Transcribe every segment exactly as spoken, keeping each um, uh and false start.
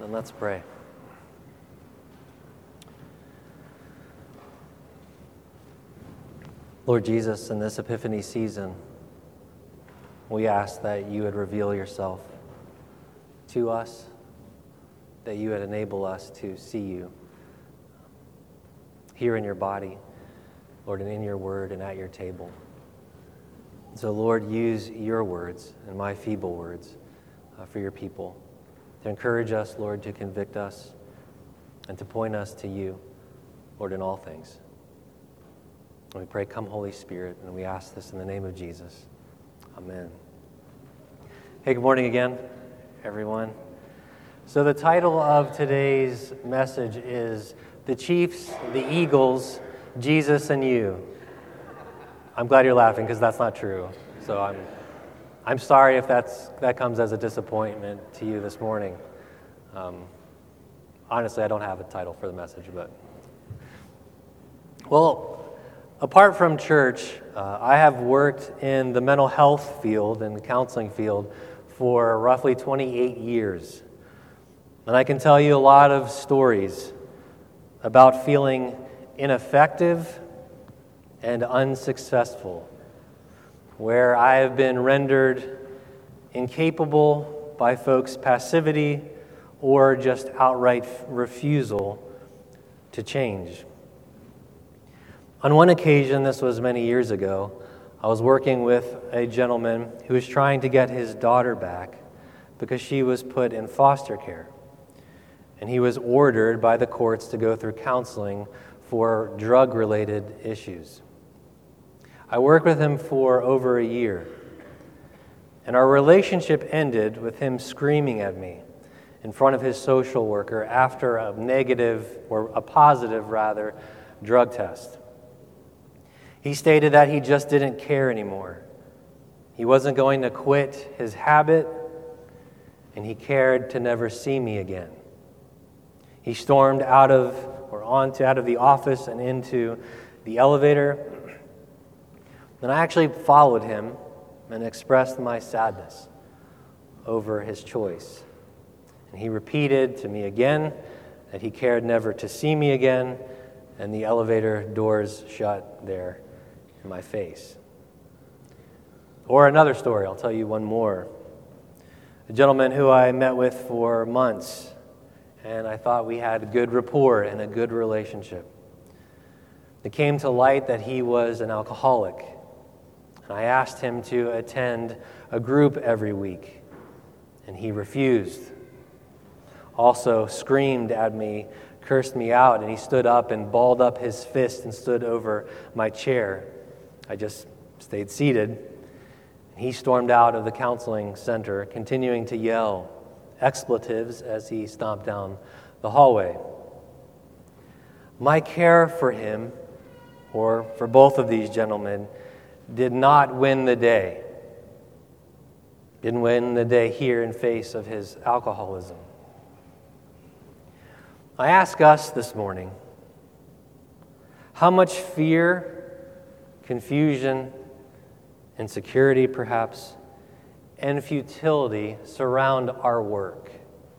Then let's pray. Lord Jesus, in this Epiphany season, we ask that you would reveal yourself to us, that you would enable us to see you here in your body, Lord, and in your word and at your table. So, Lord, use your words and my feeble words uh, for your people to encourage us, Lord, to convict us and to point us to you, Lord, in all things. And we pray, come Holy Spirit, and we ask this in the name of Jesus. Amen. Hey, good morning again, everyone. So the title of today's message is The Chiefs, the Eagles, Jesus and You. I'm glad you're laughing because that's not true. So I'm I'm sorry if that's that comes as a disappointment to you this morning. Um, honestly, I don't have a title for the message, but well, apart from church, uh, I have worked in the mental health field and the counseling field for roughly twenty-eight years. And I can tell you a lot of stories about feeling ineffective and unsuccessful, where I have been rendered incapable by folks' passivity or just outright refusal to change. On one occasion, this was many years ago, I was working with a gentleman who was trying to get his daughter back because she was put in foster care. And he was ordered by the courts to go through counseling for drug-related issues. I worked with him for over a year, and our relationship ended with him screaming at me in front of his social worker after a negative, or a positive rather, drug test. He stated that he just didn't care anymore. He wasn't going to quit his habit, and he cared to never see me again. He stormed out of, or onto, out of the office and into the elevator. And I actually followed him and expressed my sadness over his choice. And he repeated to me again that he cared never to see me again, and the elevator doors shut there in my face. Or another story, I'll tell you one more. A gentleman who I met with for months, and I thought we had a good rapport and a good relationship. It came to light that he was an alcoholic. And I asked him to attend a group every week, and he refused. Also screamed at me, cursed me out, and he stood up and balled up his fist and stood over my chair. I just stayed seated. He stormed out of the counseling center, continuing to yell expletives as he stomped down the hallway. My care for him, or for both of these gentlemen, did not win the day. Didn't win the day here in face of his alcoholism. I ask us this morning, how much fear, confusion, insecurity perhaps, and futility surround our work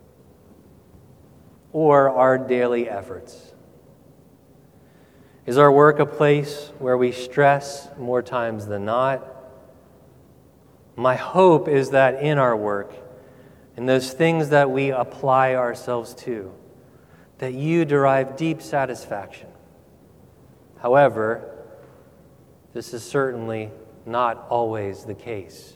or our daily efforts? Is our work a place where we stress more times than not? My hope is that in our work, in those things that we apply ourselves to, that you derive deep satisfaction. However, this is certainly not always the case.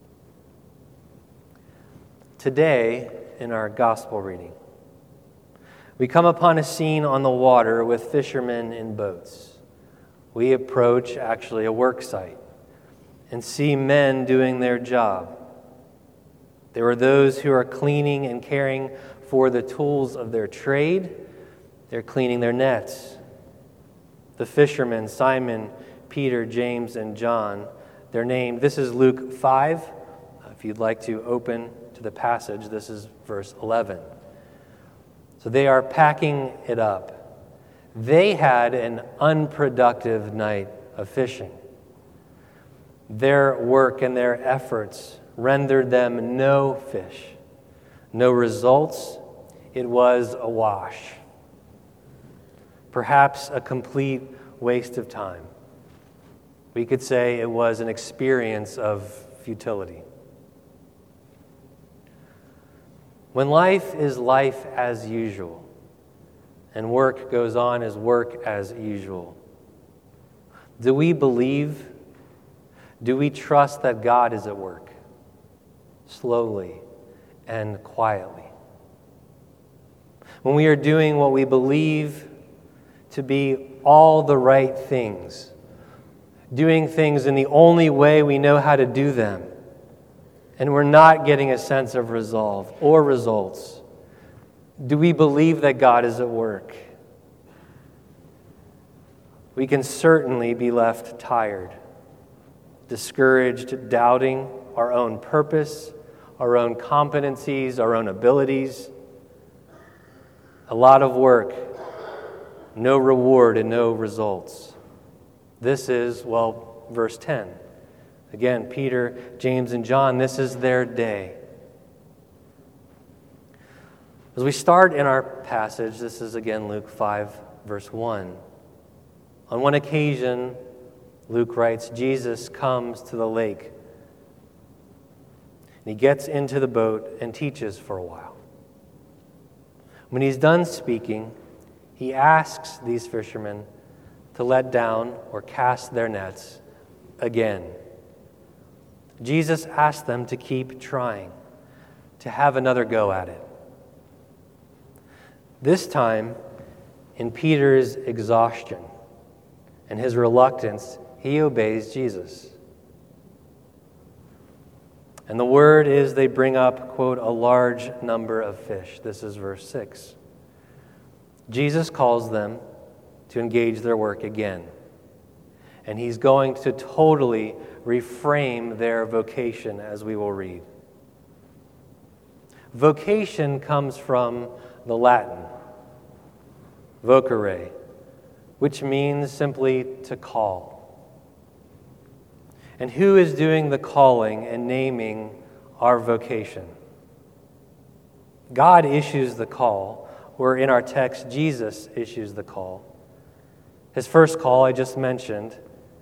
Today, in our gospel reading, we come upon a scene on the water with fishermen in boats. We approach, actually, a work site and see men doing their job. There are those who are cleaning and caring for the tools of their trade. They're cleaning their nets. The fishermen, Simon, Peter, James, and John, they're named. This is Luke five. If you'd like to open to the passage, this is verse eleven. So they are packing it up. They had an unproductive night of fishing. Their work and their efforts rendered them no fish, no results, it was a wash. Perhaps a complete waste of time. We could say it was an experience of futility. When life is life as usual, and work goes on as work as usual, do we believe? Do we trust that God is at work, slowly and quietly? When we are doing what we believe to be all the right things, doing things in the only way we know how to do them, and we're not getting a sense of resolve or results, do we believe that God is at work? We can certainly be left tired, discouraged, doubting our own purpose, our own competencies, our own abilities. A lot of work, no reward and no results. This is, well, verse ten. Again, Peter, James, and John, this is their day. As we start in our passage, this is again Luke five, verse one. On one occasion, Luke writes, Jesus comes to the lake. And he gets into the boat and teaches for a while. When he's done speaking, he asks these fishermen to let down or cast their nets again. Jesus asks them to keep trying, to have another go at it. This time, in Peter's exhaustion and his reluctance, he obeys Jesus. And the word is they bring up, quote, a large number of fish. This is verse six. Jesus calls them to engage their work again. And he's going to totally reframe their vocation, as we will read. Vocation comes from the Latin, vocare, which means simply to call. And who is doing the calling and naming our vocation? God issues the call, or in our text, Jesus issues the call. His first call I just mentioned.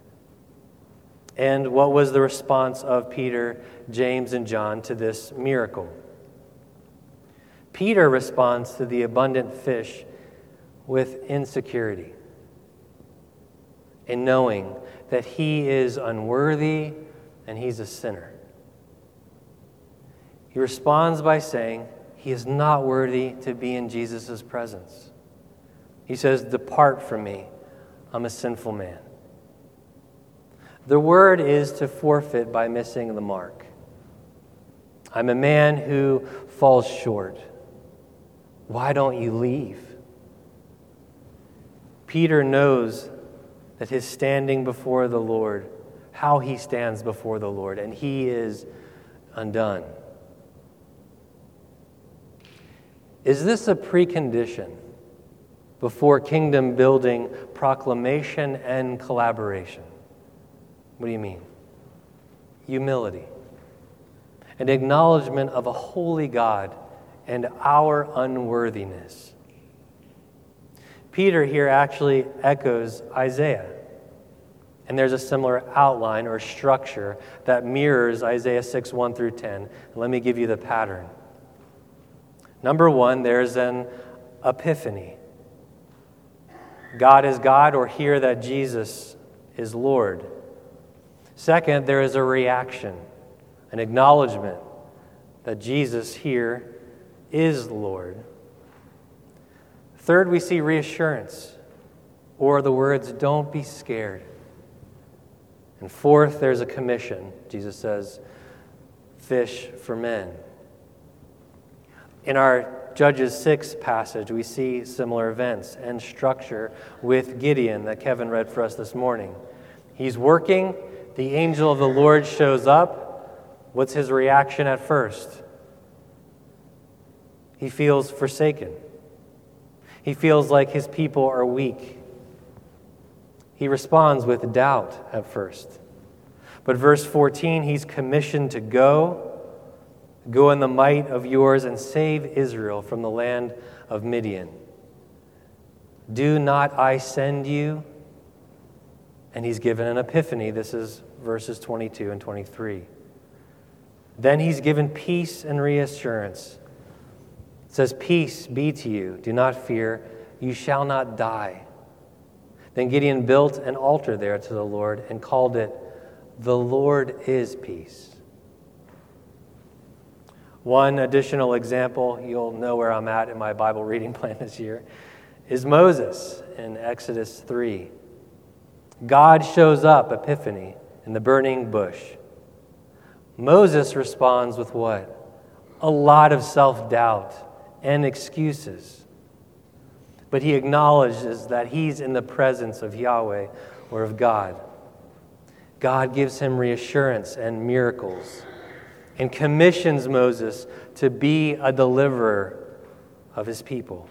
And what was the response of Peter, James, and John to this miracle? Peter responds to the abundant fish with insecurity, in knowing that he is unworthy and he's a sinner. He responds by saying he is not worthy to be in Jesus' presence. He says, "Depart from me, I'm a sinful man." The word is to forfeit by missing the mark. I'm a man who falls short. Why don't you leave? Peter knows that his standing before the Lord, how he stands before the Lord, and he is undone. Is this a precondition before kingdom building, proclamation, and collaboration? What do you mean? Humility. An acknowledgement of a holy God and our unworthiness. Peter here actually echoes Isaiah. And there's a similar outline or structure that mirrors Isaiah six, one through ten. And let me give you the pattern. Number one, there's an epiphany. God is God, or hear that Jesus is Lord. Second, there is a reaction, an acknowledgement that Jesus here is Lord. Third, we see reassurance, or the words, "Don't be scared." And fourth, there's a commission. Jesus says, "Fish for men." In our Judges six passage, we see similar events and structure with Gideon that Kevin read for us this morning. He's working. The angel of the Lord shows up. What's his reaction at first? He feels forsaken. He feels like his people are weak. He responds with doubt at first. But verse fourteen, he's commissioned to go. Go in the might of yours and save Israel from the land of Midian. Do not I send you? And he's given an epiphany. This is verses twenty-two and twenty-three. Then he's given peace and reassurance. It says, peace be to you. Do not fear. You shall not die. Then Gideon built an altar there to the Lord and called it, The Lord is Peace. One additional example, you'll know where I'm at in my Bible reading plan this year, is Moses in Exodus three. God shows up, epiphany, in the burning bush. Moses responds with what? A lot of self-doubt and excuses. But he acknowledges that he's in the presence of Yahweh or of God. God gives him reassurance and miracles and commissions Moses to be a deliverer of his people.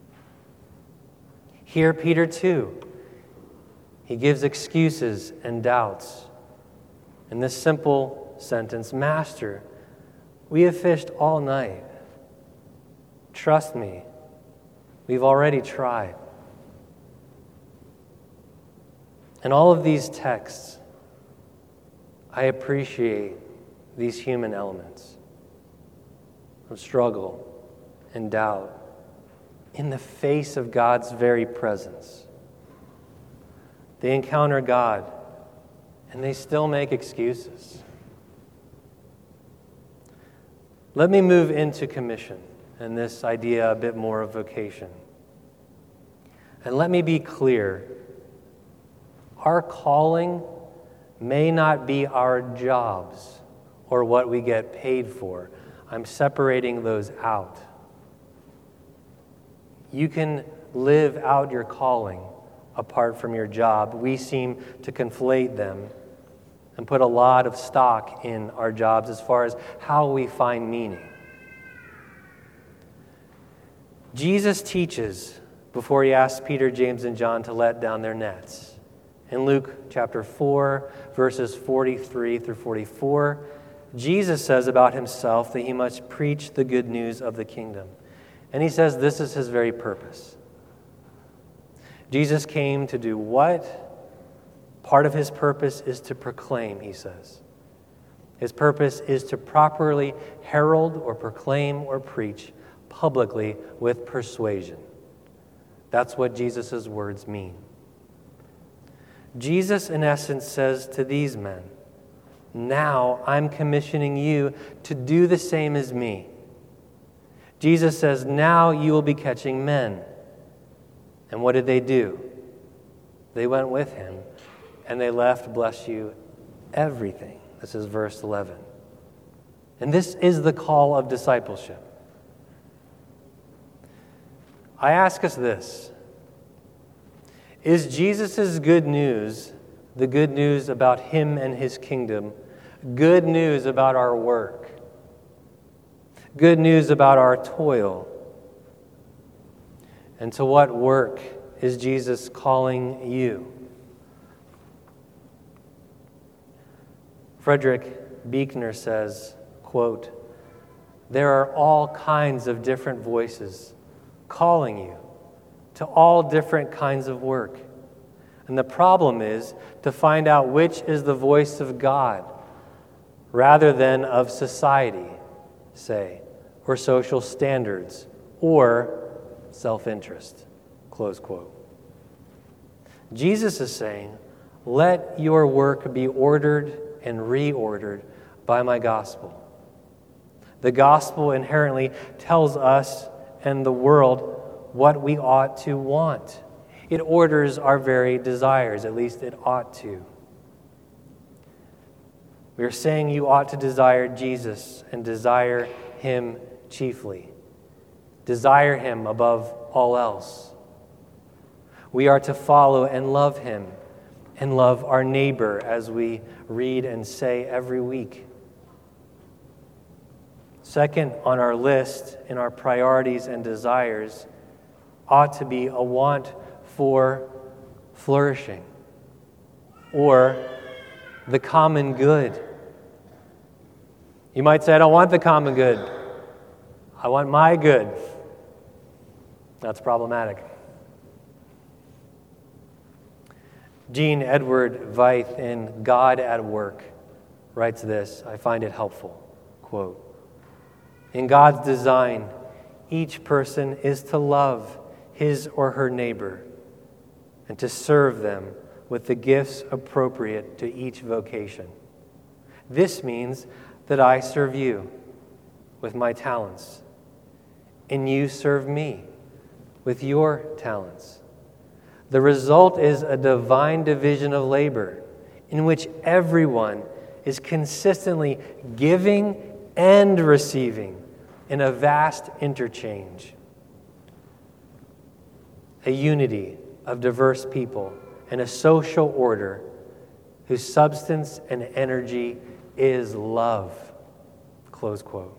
Here, Peter too, he gives excuses and doubts. In this simple sentence, Master, we have fished all night. Trust me, we've already tried. In all of these texts, I appreciate these human elements of struggle and doubt in the face of God's very presence. They encounter God, and they still make excuses. Let me move into commission and this idea a bit more of vocation. And let me be clear, our calling may not be our jobs or what we get paid for. I'm separating those out. You can live out your calling apart from your job. We seem to conflate them and put a lot of stock in our jobs as far as how we find meaning. Jesus teaches before he asks Peter, James, and John to let down their nets. In Luke chapter four, verses forty-three through forty-four, Jesus says about himself that he must preach the good news of the kingdom. And he says this is his very purpose. Jesus came to do what? Part of his purpose is to proclaim, he says. His purpose is to properly herald or proclaim or preach publicly with persuasion. That's what Jesus' words mean. Jesus, in essence, says to these men, now I'm commissioning you to do the same as me. Jesus says, now you will be catching men. And what did they do? They went with him, and they left, bless you, everything. This is verse eleven. And this is the call of discipleship. I ask us this. Is Jesus' good news the good news about him and his kingdom? Good news about our work? Good news about our toil? And to what work is Jesus calling you? Frederick Buechner says, quote, there are all kinds of different voices calling you to all different kinds of work. And the problem is to find out which is the voice of God rather than of society, say, or social standards, or self-interest, close quote. Jesus is saying, let your work be ordered and reordered by my gospel. The gospel inherently tells us and the world what we ought to want. It orders our very desires, at least it ought to. We are saying you ought to desire Jesus and desire him chiefly. Desire him above all else. We are to follow and love him and love our neighbor, as we read and say every week. Second on our list in our priorities and desires ought to be a want for flourishing or the common good. You might say, I don't want the common good. I want my good. That's problematic. Jean Edward Veith in God at Work writes this. I find it helpful. Quote, in God's design, each person is to love his or her neighbor and to serve them with the gifts appropriate to each vocation. This means that I serve you with my talents, and you serve me with your talents. The result is a divine division of labor in which everyone is consistently giving and receiving in a vast interchange. A unity of diverse people and a social order whose substance and energy is love. Close quote.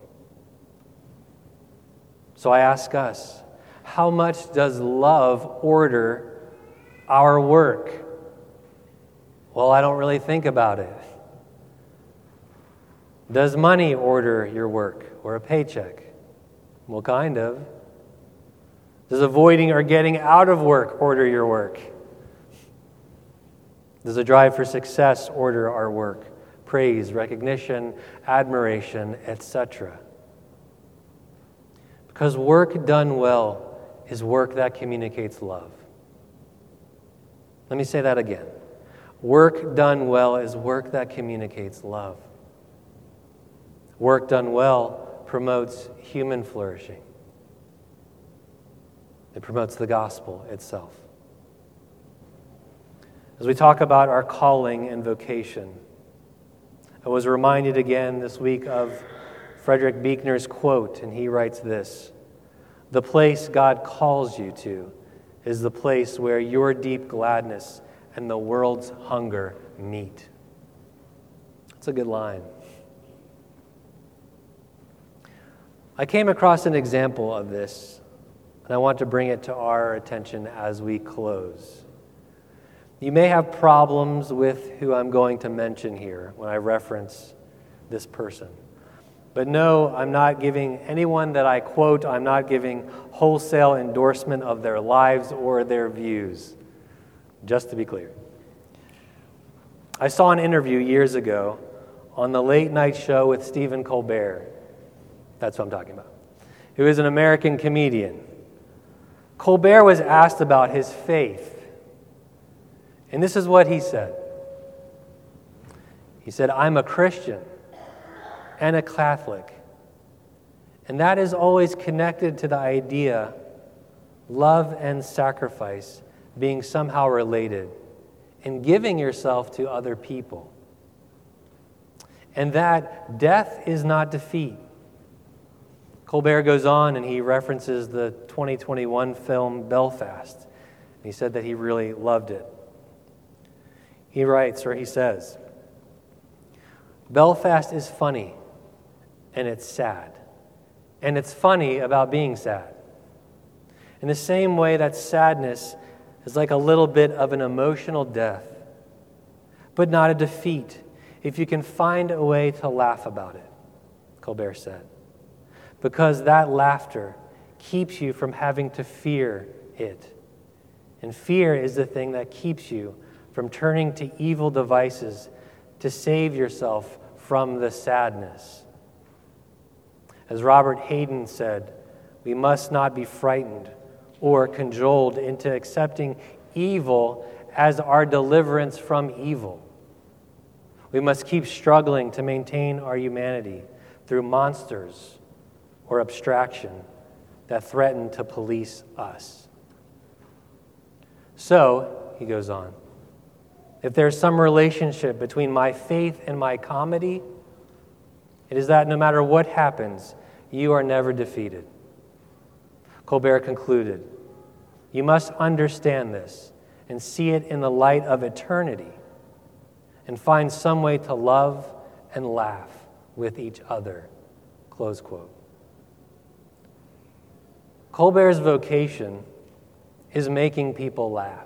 So I ask us, how much does love order our work? Well, I don't really think about it. Does money order your work or a paycheck? Well, kind of. Does avoiding or getting out of work order your work? Does a drive for success order our work? Praise, recognition, admiration, et cetera. Because work done well is work that communicates love. Let me say that again. Work done well is work that communicates love. Work done well promotes human flourishing. It promotes the gospel itself. As we talk about our calling and vocation, I was reminded again this week of Frederick Buechner's quote, and he writes this: the place God calls you to is the place where your deep gladness and the world's hunger meet. That's a good line. I came across an example of this, and I want to bring it to our attention as we close. You may have problems with who I'm going to mention here when I reference this person. But no, I'm not giving anyone that I quote, I'm not giving wholesale endorsement of their lives or their views, just to be clear. I saw an interview years ago on the late night show with Stephen Colbert. That's what I'm talking about. Who is an American comedian. Colbert was asked about his faith. And this is what he said. He said, I'm a Christian and a Catholic. And that is always connected to the idea love and sacrifice being somehow related and giving yourself to other people. And that death is not defeat. Colbert goes on and he references the twenty twenty-one film Belfast. And he said that he really loved it. He writes, or he says, Belfast is funny and it's sad. And it's funny about being sad. In the same way that sadness is like a little bit of an emotional death, but not a defeat if you can find a way to laugh about it, Colbert said. Because that laughter keeps you from having to fear it. And fear is the thing that keeps you from turning to evil devices to save yourself from the sadness. As Robert Hayden said, we must not be frightened or cajoled into accepting evil as our deliverance from evil. We must keep struggling to maintain our humanity through monsters or abstraction that threaten to police us. So, he goes on, if there's some relationship between my faith and my comedy, it is that no matter what happens, you are never defeated. Colbert concluded, you must understand this and see it in the light of eternity and find some way to love and laugh with each other. Close quote. Colbert's vocation is making people laugh.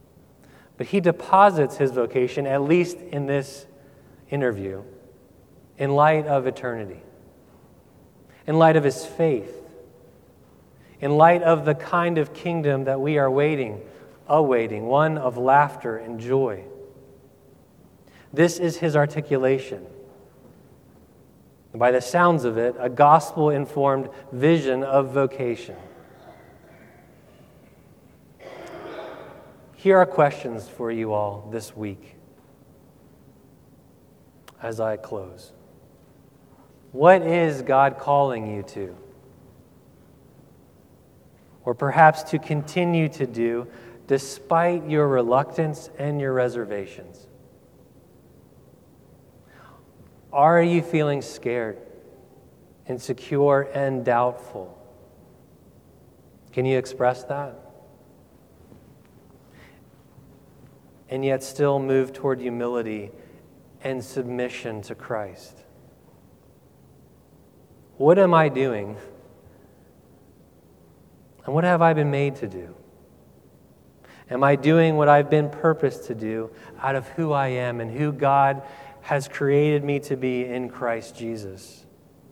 But he deposits his vocation, at least in this interview, in light of eternity, in light of his faith, in light of the kind of kingdom that we are waiting, awaiting, one of laughter and joy. This is his articulation. By the sounds of it, a gospel-informed vision of vocation. Here are questions for you all this week as I close. What is God calling you to? Or perhaps to continue to do despite your reluctance and your reservations? Are you feeling scared, insecure, and doubtful? Can you express that? And yet still move toward humility and submission to Christ. What am I doing? And what have I been made to do? Am I doing what I've been purposed to do out of who I am and who God has created me to be in Christ Jesus?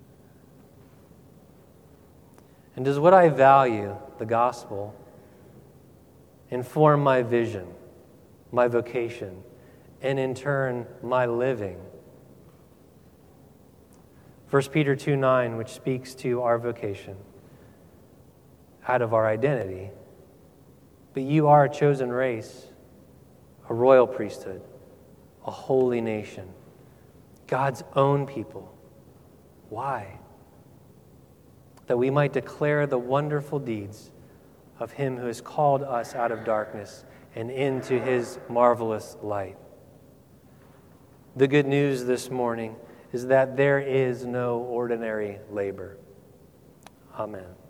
And does what I value, the gospel, inform my vision, my vocation, and in turn, my living? First Peter two nine, which speaks to our vocation, out of our identity. But you are a chosen race, a royal priesthood, a holy nation, God's own people. Why? That we might declare the wonderful deeds of him who has called us out of darkness and into his marvelous light. The good news this morning is that there is no ordinary labor. Amen.